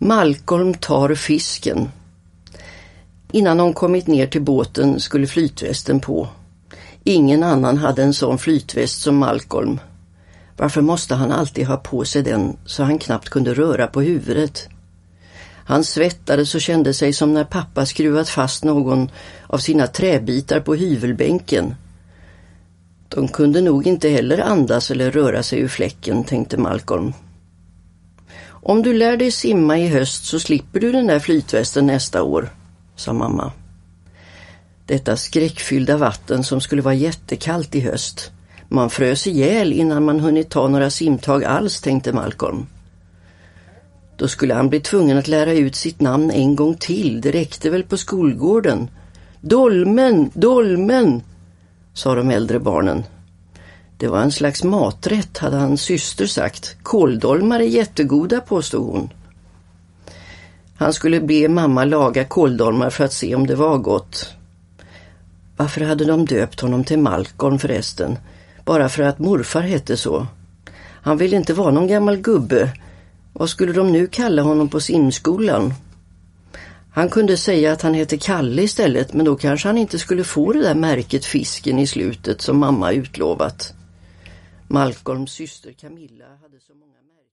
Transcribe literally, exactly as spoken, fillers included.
Malcolm tar fisken. Innan de kommit ner till båten skulle flytvästen på. Ingen annan hade en sån flytväst som Malcolm. Varför måste han alltid ha på sig den så han knappt kunde röra på huvudet? Han svettades och kände sig som när pappa skruvat fast någon av sina träbitar på hyvelbänken. De kunde nog inte heller andas eller röra sig ur fläcken, tänkte Malcolm. Om du lär dig simma i höst så slipper du den där flytvästen nästa år, sa mamma. Detta skräckfyllda vatten som skulle vara jättekallt i höst. Man frös ihjäl innan man hunnit ta några simtag alls, tänkte Malcolm. Då skulle han bli tvungen att lära ut sitt namn en gång till. Det räckte väl på skolgården. Dolmen, dolmen, sa de äldre barnen. Det var en slags maträtt, hade hans syster sagt. Kåldolmar är jättegoda, påstod hon. Han skulle be mamma laga kåldolmar för att se om det var gott. Varför hade de döpt honom till Malcolm förresten? Bara för att morfar hette så. Han ville inte vara någon gammal gubbe. Vad skulle de nu kalla honom på simskolan? Han kunde säga att han hette Kalle istället, men då kanske han inte skulle få det där märket fisken i slutet som mamma utlovat. Malcolms syster Camilla hade så många märken.